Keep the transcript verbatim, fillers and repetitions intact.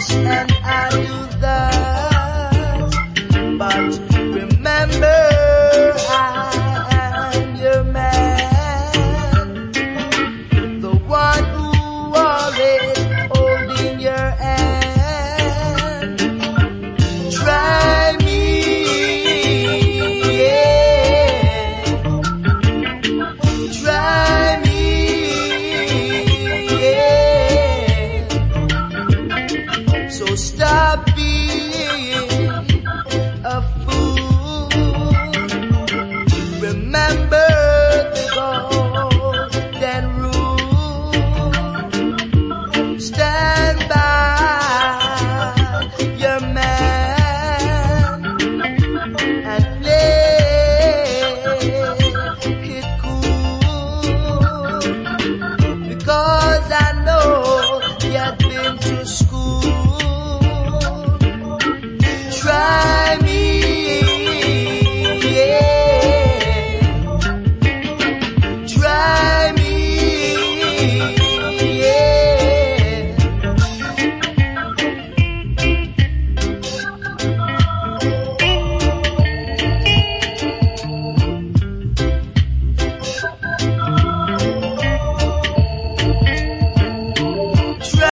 this and I do that. But remember, I am your man, the one who always holding your hand. Try me, yeah. Try me, yeah. So stop being a fool. Remember the golden rule. Stand by your man and play it cool. Because I know you've been to school.